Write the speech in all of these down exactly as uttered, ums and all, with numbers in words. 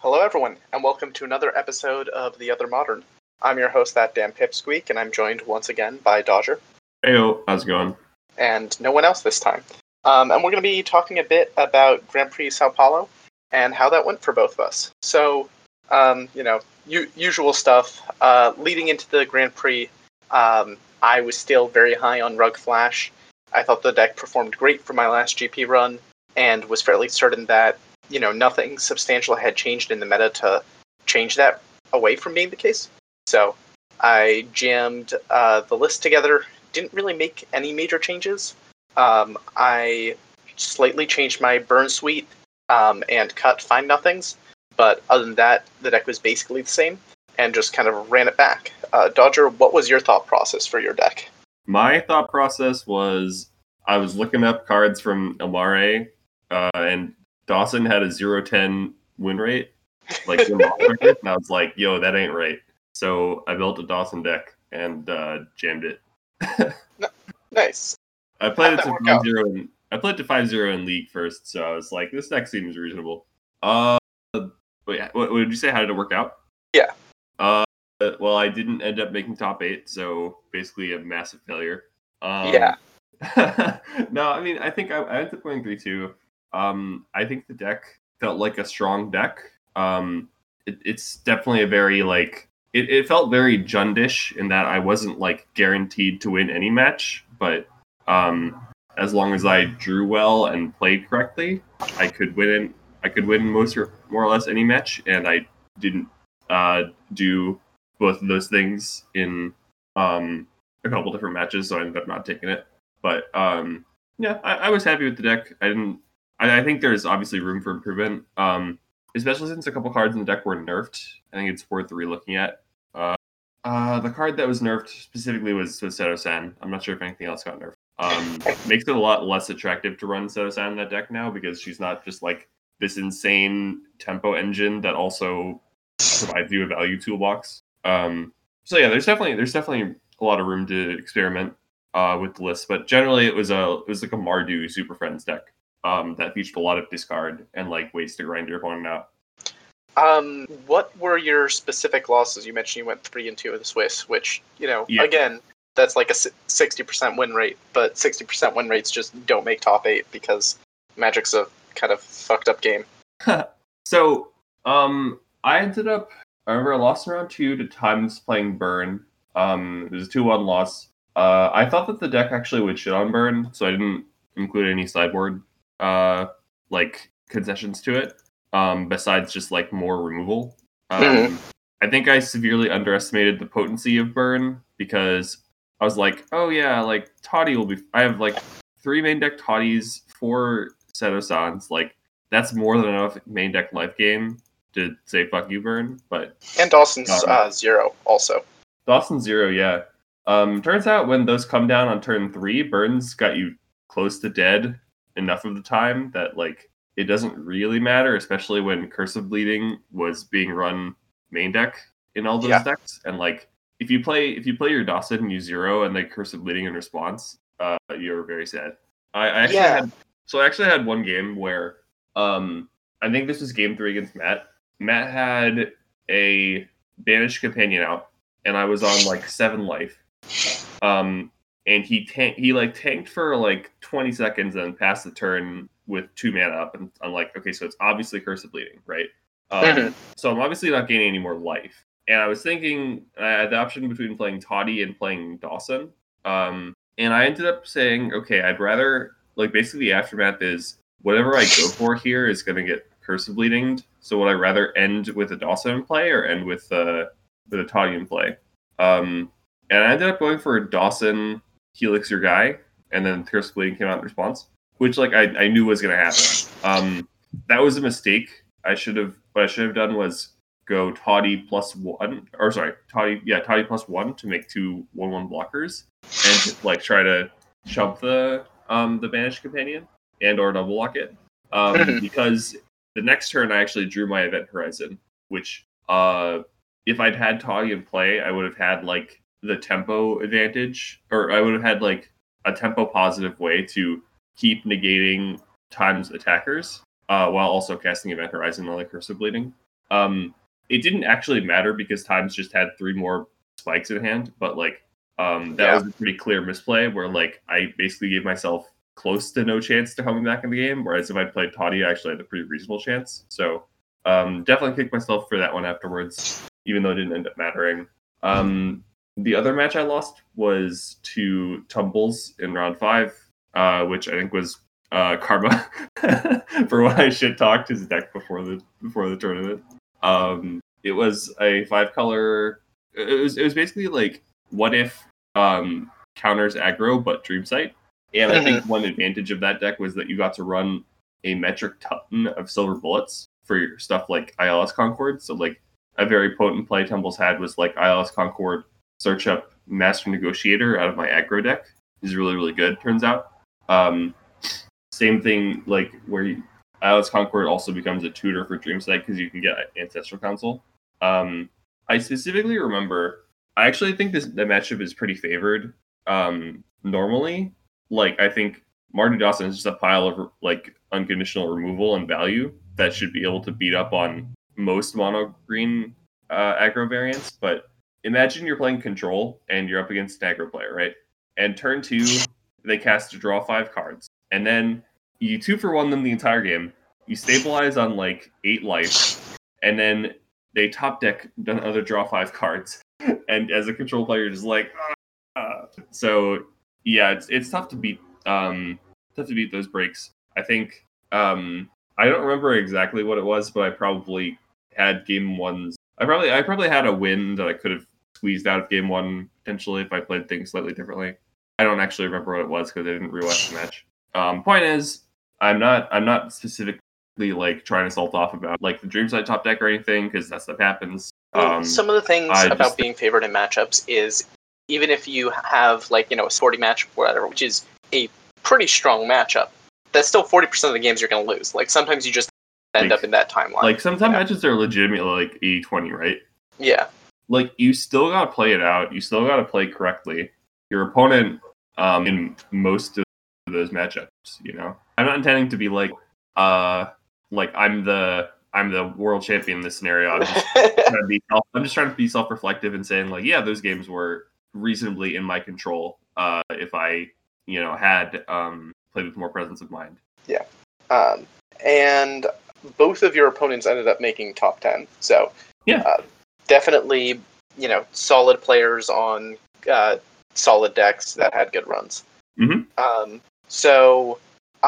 Hello, everyone, and welcome to another episode of The Other Modern. I'm your host, That Damn Pipsqueak, and I'm joined once again by Dodger. Heyo, how's it going? And no one else this time. Um, and we're going to be talking a bit about Grand Prix Sao Paulo and how that went for both of us. So, um, you know, u- usual stuff. Uh, leading into the Grand Prix, um, I was still very high on Rug Flash. I thought the deck performed great for my last G P run, and was fairly certain that you know, nothing substantial had changed in the meta to change that away from being the case. So I jammed uh, the list together, didn't really make any major changes. Um, I slightly changed my burn suite um, and cut find nothings, but other than that, the deck was basically the same, and just kind of ran it back. Uh, Dodger, what was your thought process for your deck? My thought process was I was looking up cards from Elmare, uh, and Dawson had a zero ten win rate, like and I was like, "Yo, that ain't right." So I built a Dawson deck and uh, jammed it. Nice. I played it to five zero. In, I played to five zero in League first, so I was like, "This deck seems reasonable." Uh, wait, what, what did you say? How did it work out? Yeah. Uh, well, I didn't end up making top eight, so basically a massive failure. Um, yeah. No, I mean, I think I, I ended up going three two. Um, I think the deck felt like a strong deck. Um, it, it's definitely a very, like, it, it felt very Jundish in that I wasn't, like, guaranteed to win any match, but um, as long as I drew well and played correctly, I could win I could win most or more or less any match, and I didn't uh, do both of those things in um, a couple different matches, so I ended up not taking it. But um, yeah, I, I was happy with the deck. I didn't I, I think there's obviously room for improvement, um, especially since a couple cards in the deck were nerfed. I think it's worth re-looking at. Uh, uh, the card that was nerfed specifically was, was Seto-san. I'm not sure if anything else got nerfed. Um, makes it a lot less attractive to run Seto-san in that deck now because she's not just like this insane tempo engine that also provides you a value toolbox. Um, so yeah, there's definitely there's definitely a lot of room to experiment uh, with the list, but generally it was a it was like a Mardu Super Friends deck. Um, that featured a lot of discard and like ways to grind your opponent out. Um, what were your specific losses? You mentioned you went three and two with the Swiss, which you know, yeah. Again, that's like a sixty percent win rate, but sixty percent win rates just don't make top eight because Magic's a kind of fucked up game. So, um, I ended up. I remember I lost in round two to Times playing Burn. Um, it was a two one loss. Uh, I thought that the deck actually would shit on Burn, so I didn't include any sideboard uh like concessions to it um besides just like more removal. um mm-hmm. I think I severely underestimated the potency of Burn because I was like, oh yeah, like Toddy will be I have like three main deck Toddies, four Seto-sans, like that's more than enough main deck life gain to say fuck you Burn. But and Dawson's um, uh, zero also. Dawson's zero, yeah. Um turns out when those come down on turn three, Burn's got you close to dead enough of the time that like it doesn't really matter, especially when Cursive Bleeding was being run main deck in all those yeah. decks. And like if you play if you play your Dawson and you zero and like Cursive Bleeding in response, uh, you're very sad. I, I actually yeah. had so I actually had one game where um I think this was game three against Matt. Matt had a Banished Companion out, and I was on like seven life. Um. And he tank, he like tanked for like twenty seconds and passed the turn with two mana up. And I'm like, okay, so it's obviously Cursive Bleeding, right? Um, mm-hmm. So I'm obviously not gaining any more life. And I was thinking I had the option between playing Toddy and playing Dawson. Um, and I ended up saying, okay, I'd rather, like basically the aftermath is whatever I go for here is going to get Cursive Bleeding. So would I rather end with a Dawson in play or end with, uh, with a Toddy in play? Um, and I ended up going for a Dawson Helix your guy, and then Cursive Bleeding came out in response, which like I, I knew was gonna happen. Um, that was a mistake. I should have what I should have done was go Toddy plus one, or sorry, Toddy yeah Toddy plus one to make two one one blockers, and just, like try to chump the um the Banished Companion and or double block it. Um, because the next turn I actually drew my Event Horizon, which uh if I'd had Toddy in play, I would have had like the tempo advantage, or I would have had like a tempo positive way to keep negating Time's attackers uh, while also casting Event Horizon on like Cursive Bleeding. Um, it didn't actually matter because Times just had three more spikes in hand, but like um, that Yeah. was a pretty clear misplay where like I basically gave myself close to no chance to coming back in the game, whereas if I played Toddy, I actually had a pretty reasonable chance. So um, definitely kicked myself for that one afterwards, even though it didn't end up mattering. Um, the other match I lost was to Tumbles in round five, uh, which I think was uh, karma for when I shit talked his deck before the before the tournament. Um, it was a five color. It was it was basically like what if um, counters aggro but Dream Sight, and I think one advantage of that deck was that you got to run a metric ton of silver bullets for your stuff like I L S Concord. So like a very potent play Tumbles had was like I L S Concord, search up Master Negotiator out of my aggro deck. Is really really good. Turns out. Um, same thing like where you, I L S Concord also becomes a tutor for Dream Sight because you can get Ancestral Council. Um, I specifically remember. I actually think this the matchup is pretty favored. Um, normally, like I think Marty Dawson is just a pile of like unconditional removal and value that should be able to beat up on most mono green uh, aggro variants. But imagine you're playing Control and you're up against an aggro player, right? And turn two, they cast to draw five cards, and then you two for one them the entire game. You stabilize on like eight life, and then they top deck another draw five cards. And as a Control player, you're just like, ah. So yeah, it's it's tough to beat. Um, tough to beat those breaks. I think um, I don't remember exactly what it was, but I probably had game ones. I probably I probably had a win that I could have squeezed out of game one potentially if I played things slightly differently. I don't actually remember what it was because I didn't rewatch the match. Um, point is, I'm not I'm not specifically like trying to salt off about like the Dream Sight top deck or anything because that stuff happens. Um, Some of the things I about just- being favored in matchups is even if you have like you know a sporty match, whatever, which is a pretty strong matchup, that's still forty percent of the games you're going to lose. Like sometimes you just end Like- up in that timeline. Like some some Yeah. matches are legitimately like eighty twenty, right? Yeah, Like you still gotta play it out. You still gotta play correctly. Your opponent, um, in most of those matchups, you know, I'm not intending to be like, uh, like I'm the I'm the world champion in this scenario. I'm just trying to be self, I'm just trying to be self-reflective and saying like, yeah, those games were reasonably in my control. Uh, if I, you know, had um played with more presence of mind. um, and both of your opponents ended up making top ten. So Yeah. uh, definitely you know solid players on uh, solid decks that had good runs. Mhm. Um, so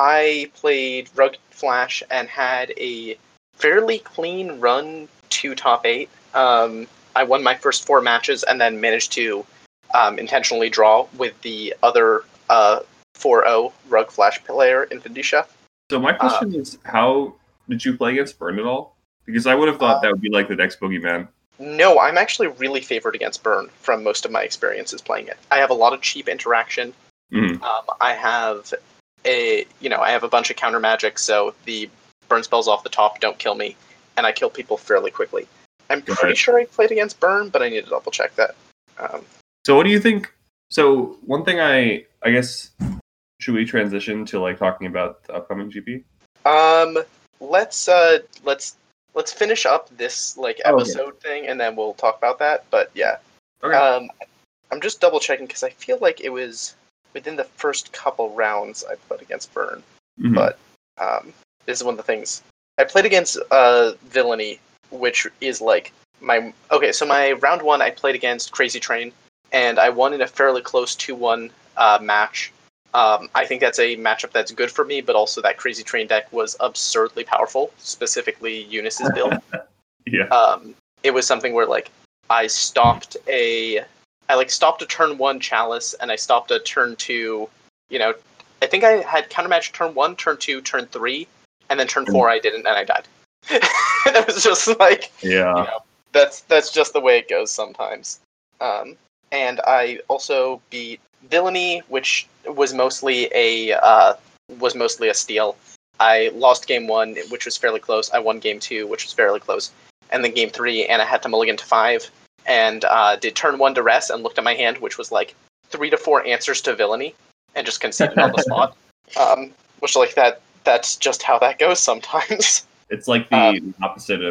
I played Rugged Flash and had a fairly clean run to top eight. Um, I won my first four matches and then managed to um, intentionally draw with the other uh, four oh Rug Flash player, Infinity Chef. So my question is, how did you play against Burn at all? Because I would have thought Uh, that would be like the next boogeyman. No, I'm actually really favored against Burn from most of my experiences playing it. I have a lot of cheap interaction. Mhm. Um, I have a, you know, I have a bunch of counter magic, so the burn spells off the top don't kill me, and I kill people fairly quickly. I'm Got pretty it. sure I played against Burn, but I need to double check that. Um, So what do you think? So one thing I I guess should we transition to like talking about the upcoming G P? um, let's uh, let's let's finish up this like Oh, okay. episode thing, and then we'll talk about that. But yeah, Okay. um, I'm just double checking because I feel like it was within the first couple rounds I played against Burn. Mhm. But um, this is one of the things I played against uh, Villainy, which is like my okay. So my round one, I played against Crazy Train, and I won in a fairly close two one uh, match. Um, I think that's a matchup that's good for me, but also that Crazy Train deck was absurdly powerful, specifically Eunice's build. yeah. Um, it was something where like I stopped a, I like stopped a turn one Chalice, and I stopped a turn two. You know, I think I had countermatch turn one, turn two, turn three, and then turn four I didn't, and I died. And it was just like, Yeah. you know, that's that's just the way it goes sometimes. Um, and I also beat Villainy, which was mostly a uh, was mostly a steal. I lost game one, which was fairly close. I won game two, which was fairly close, and then game three, and I had to mulligan to five, and uh, did turn one to rest, and looked at my hand, which was like three to four answers to Villainy, and just conceded on the spot. Um, which like that that's just how that goes sometimes. It's like the Um, opposite of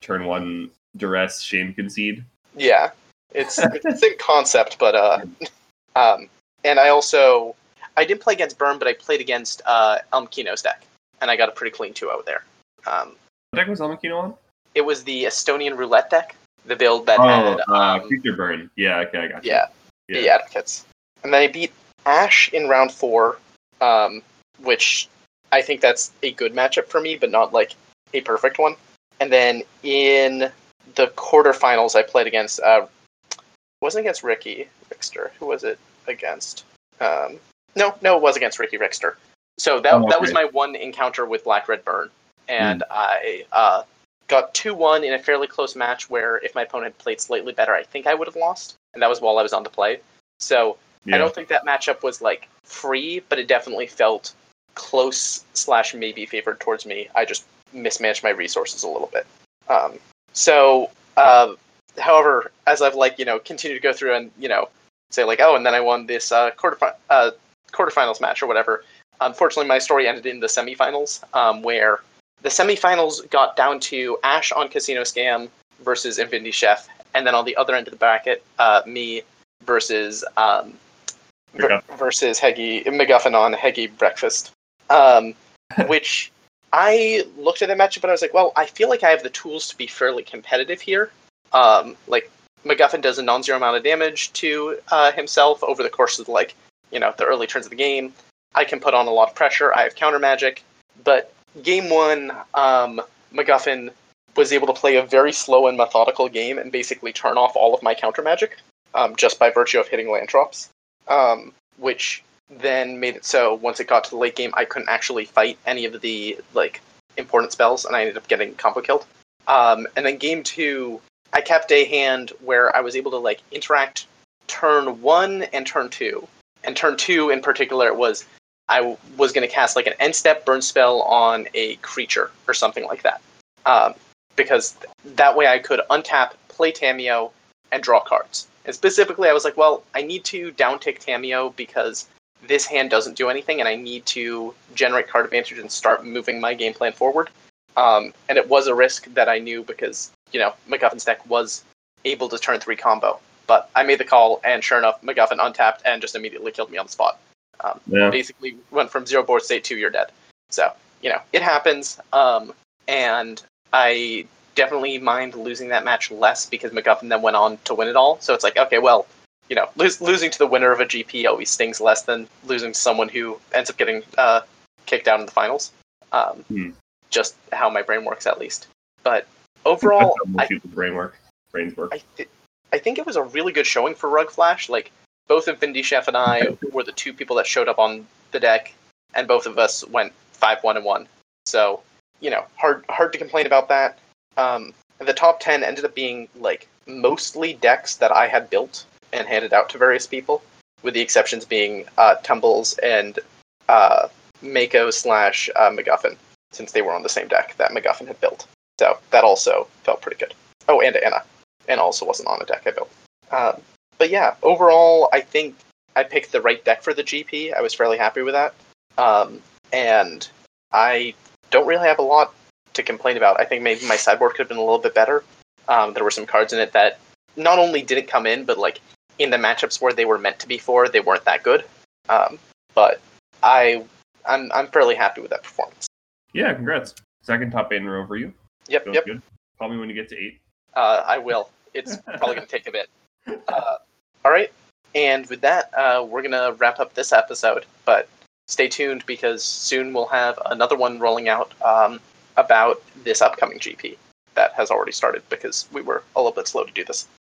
turn one duress shame concede. Yeah, it's it's the same concept, but uh, um, and I also I didn't play against Burn, but I played against uh Elmakino's deck, and I got a pretty clean two out there. Um, what deck was Elmakino on? It was the Estonian roulette deck, the build that oh, had uh, um, Creature Burn. Yeah, okay, I got you. Yeah, yeah, the Advocates, and then I beat Ash in round four, um, which I think that's a good matchup for me, but not like a perfect one. And then in the quarterfinals, I played against. Uh, wasn't against Ricky Rickster. Who was it against? Um, no, no, it was against Ricky Rickster. So that oh, okay. that was my one encounter with Black Red Burn, and mm. I uh, got two one in a fairly close match where if my opponent had played slightly better, I think I would have lost, and that was while I was on the play. So yeah. I don't think that matchup was like free, but it definitely felt close slash maybe favored towards me. I just mismanaged my resources a little bit. Um, so, uh, however, as I've like you know continued to go through and you know say like oh, and then I won this uh, quarter uh, quarterfinals match or whatever. Unfortunately, my story ended in the semifinals, um, where the semifinals got down to Ash on Casino Scam versus Infinity Chef, and then on the other end of the bracket, uh, me versus um, ver- versus Heggy McGuffin on Heggy Breakfast, um, which I looked at the matchup and I was like, well, I feel like I have the tools to be fairly competitive here. Um, like McGuffin does a non-zero amount of damage to uh, himself over the course of like you know the early turns of the game. I can put on a lot of pressure. I have counter magic, but game one, um, McGuffin was able to play a very slow and methodical game and basically turn off all of my counter magic um, just by virtue of hitting land drops, um, which then made it so once it got to the late game, I couldn't actually fight any of the like important spells, and I ended up getting combo killed. Um, and then game two, I kept a hand where I was able to like interact turn one and turn two, and turn two in particular was. I was going to cast like an end step burn spell on a creature or something like that. Um, because that way I could untap, play Tamiyo, and draw cards. And specifically I was like, well, I need to downtick Tamiyo because this hand doesn't do anything and I need to generate card advantage and start moving my game plan forward. Um, and it was a risk that I knew because, you know, McGuffin's deck was able to turn three combo. But I made the call and sure enough, McGuffin untapped and just immediately killed me on the spot. Um, yeah. Basically went from zero board state to you're dead. So, you know, it happens. Um, and I definitely mind losing that match less because McGuffin then went on to win it all. So it's like, okay, well, you know, lo- losing to the winner of a G P always stings less than losing to someone who ends up getting uh, kicked out in the finals. Um, hmm. Just how my brain works, at least. But overall, I, brain work. Brains work. I, th- I think it was a really good showing for Rug Flash. Like, both Infinity Chef and I were the two people that showed up on the deck, and both of us went five one and one. So, you know, hard hard to complain about that. Um, the top ten ended up being, like, mostly decks that I had built and handed out to various people, with the exceptions being uh, Tumbles and uh, Mako slash uh, McGuffin, since they were on the same deck that McGuffin had built. So that also felt pretty good. Oh, and Anna. Anna also wasn't on a deck I built. Um, But yeah, overall, I think I picked the right deck for the G P. I was fairly happy with that. Um, and I don't really have a lot to complain about. I think maybe my sideboard could have been a little bit better. Um, there were some cards in it that not only didn't come in, but like in the matchups where they were meant to be for, they weren't that good. Um, but I, I'm I'm fairly happy with that performance. Yeah, congrats. Second top eight in a row for you. Yep, Feels yep. Good. Call me when you get to eight. Uh, I will. It's probably going to take a bit. Uh, all right. And with that, uh, we're going to wrap up this episode. But stay tuned because soon we'll have another one rolling out um, about this upcoming G P that has already started because we were a little bit slow to do this.